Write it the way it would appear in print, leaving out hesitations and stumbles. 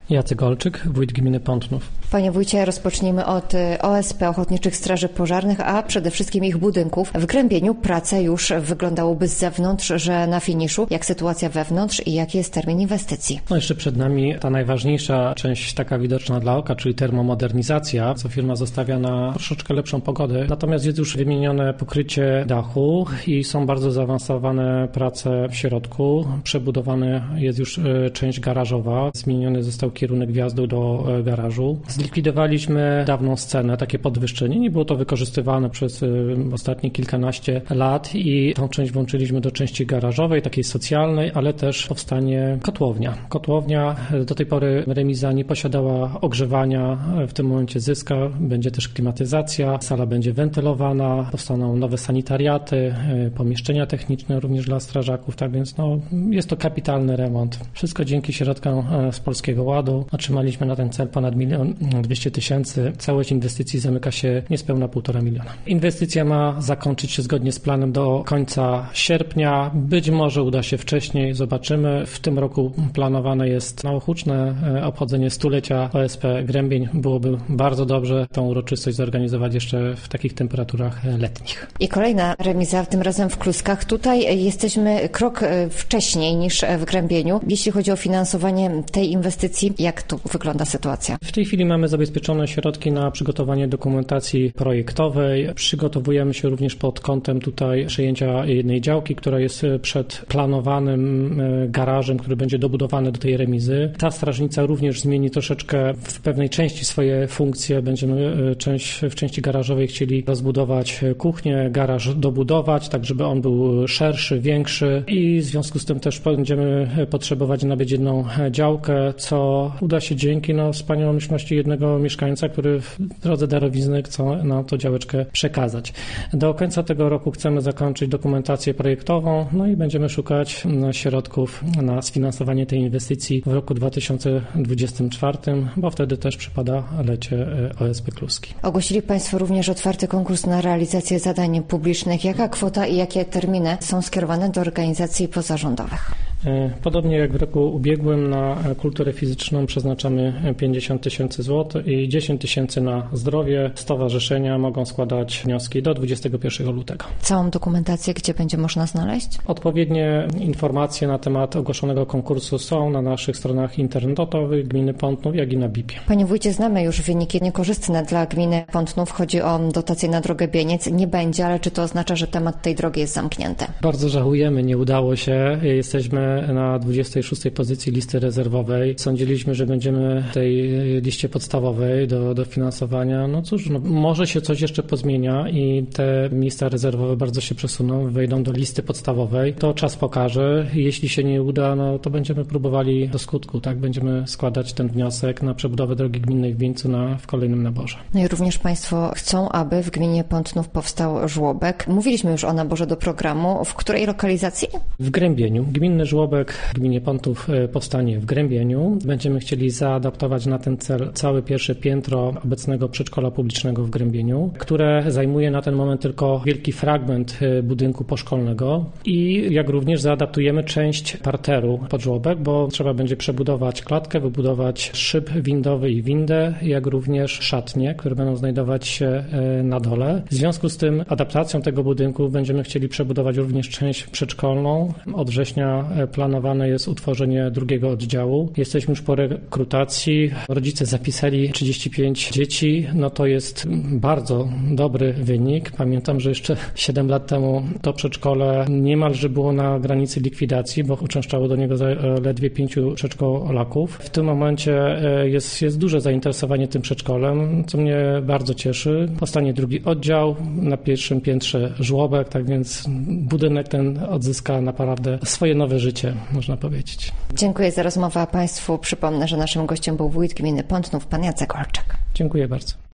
Jacek Olczyk, wójt gminy Pątnów. Panie wójcie, rozpocznijmy od OSP, Ochotniczych Straży Pożarnych, a przede wszystkim ich budynków. W Grębieniu prace już wyglądałoby z zewnątrz, że na finiszu. Jak sytuacja wewnątrz i jaki jest termin inwestycji? Jeszcze przed nami ta najważniejsza część, taka widoczna dla oka, czyli termomodernizacja, co firma zostawia na troszeczkę lepszą pogodę. Natomiast jest już wymienione pokrycie dachu i są bardzo zaawansowane prace w środku. Przebudowane jest już część garażowa. Zmieniony został kierunek wjazdu do garażu. Zlikwidowaliśmy dawną scenę, takie podwyższenie. Nie było to wykorzystywane przez ostatnie kilkanaście lat i tą część włączyliśmy do części garażowej, takiej socjalnej, ale też powstanie kotłownia. Kotłownia do tej pory remiza nie posiadała ogrzewania, w tym momencie zyska. Będzie też klimatyzacja, sala będzie wentylowana, powstaną nowe sanitariaty, pomieszczenia techniczne również dla strażaków, tak więc jest to kapitalny remont. Wszystko dzięki środkom z Polskiego Ładu. Otrzymaliśmy na ten cel ponad 1 200 000. Całość inwestycji zamyka się niespełna 1,5 miliona. Inwestycja ma zakończyć się zgodnie z planem do końca sierpnia. Być może uda się wcześniej, zobaczymy. W tym roku planowane jest małohuczne obchodzenie stulecia OSP Grębień. Byłoby bardzo dobrze tą uroczystość zorganizować jeszcze w takich temperaturach letnich. I kolejna remiza, tym razem w Kluskach. Tutaj jesteśmy krok wcześniej niż w Grębieniu. Jeśli chodzi o finansowanie tej inwestycji, jak tu wygląda sytuacja? W tej chwili mamy zabezpieczone środki na przygotowanie dokumentacji projektowej. Przygotowujemy się również pod kątem tutaj przejęcia jednej działki, która jest przed planowanym garażem, który będzie dobudowany do tej remizy. Ta strażnica również zmieni troszeczkę w pewnej części swoje funkcje. Będziemy w części garażowej chcieli rozbudować kuchnię, garaż dobudować, tak żeby on był szerszy, większy i w związku z tym też będziemy potrzebować nabyć jedną działkę, co uda się dzięki wspaniałomieszności jednego mieszkańca, który w drodze darowizny chce nam tą działeczkę przekazać. Do końca tego roku chcemy zakończyć dokumentację projektową, i będziemy szukać środków na sfinansowanie tej inwestycji w roku 2024, bo wtedy też przypada lecie OSP Kluski. Ogłosili Państwo również otwarty konkurs na realizację zadań publicznych. Jaka kwota i jakie terminy są skierowane do organizacji pozarządowych? Podobnie jak w roku ubiegłym na kulturę fizyczną przeznaczamy 50 000 zł i 10 000 na zdrowie. Stowarzyszenia mogą składać wnioski do 21 lutego. Całą dokumentację gdzie będzie można znaleźć? Odpowiednie informacje na temat ogłoszonego konkursu są na naszych stronach internetowych Gminy Pątnów, jak i na BIP-ie. Panie wójcie, znamy już wyniki niekorzystne dla gminy Pątnów. Chodzi o dotację na drogę Bieniec. Nie będzie, ale czy to oznacza, że temat tej drogi jest zamknięty? Bardzo żałujemy, nie udało się. Jesteśmy na 26 pozycji listy rezerwowej. Sądziliśmy, że będziemy w tej liście podstawowej do finansowania. Może się coś jeszcze pozmienia i te miejsca rezerwowe bardzo się przesuną, wejdą do listy podstawowej. To czas pokaże. Jeśli się nie uda, to będziemy próbowali do skutku, tak? Będziemy składać ten wniosek na przebudowę drogi gminnej w Bieńcu w kolejnym naborze. I również Państwo chcą, aby w gminie Pątnów powstał żłobek. Mówiliśmy już o naborze do programu. W której lokalizacji? W Grębieniu. Gminny żłobek w gminie Pątnów powstanie w Grębieniu. Będziemy chcieli zaadaptować na ten cel całe pierwsze piętro obecnego przedszkola publicznego w Grębieniu, które zajmuje na ten moment tylko wielki fragment budynku poszkolnego i jak również zaadaptujemy część parteru pod żłobek, bo trzeba będzie przebudować klatkę, wybudować szyb windowy i windę, jak również szatnie, które będą znajdować się na dole. W związku z tym adaptacją tego budynku będziemy chcieli przebudować również część przedszkolną. Od września planowane jest utworzenie drugiego oddziału. Jesteśmy już po rekrutacji. Rodzice zapisali 35 dzieci. To jest bardzo dobry wynik. Pamiętam, że jeszcze 7 lat temu to przedszkole niemalże było na granicy likwidacji, bo uczęszczało do niego zaledwie 5 przedszkolaków. W tym momencie jest duże zainteresowanie tym przedszkolem, co mnie bardzo cieszy. Powstanie drugi oddział, na pierwszym piętrze żłobek, tak więc budynek ten odzyska naprawdę swoje nowe życie, można powiedzieć. Dziękuję za rozmowę, a Państwu przypomnę, że naszym gościem był wójt gminy Pątnów, pan Jacek Olczyk. Dziękuję bardzo.